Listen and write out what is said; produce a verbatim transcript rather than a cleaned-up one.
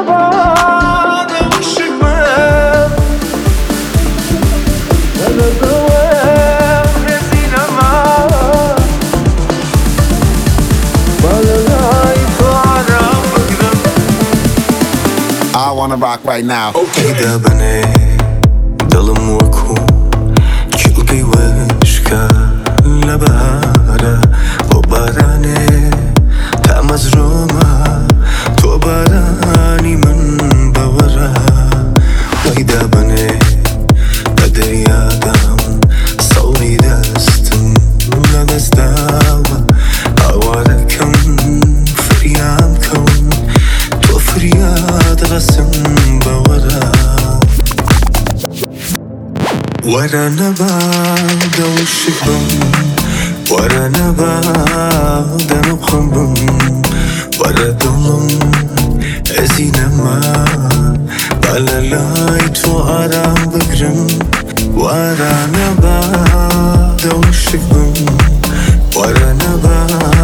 بعد وشك ما ولا دوام رزينا معاه ولا لايف على مقدم. I wanna rock right now. إذا بني ظلم وكون قلبي وشكا لبهارة وباراني تا مزرومة تو باراني من بورا. وإذا بني قدر يادم صوري دستم لدستاوة أواركم فريام كون تو فرياد غسم بورا. ورا نبعد وشك بم ورا نبعد نبخم بم ورا ظلم أزينا ما بلا لايت وأرام بقرم. ورا نبعد وشك بم ورا نبعد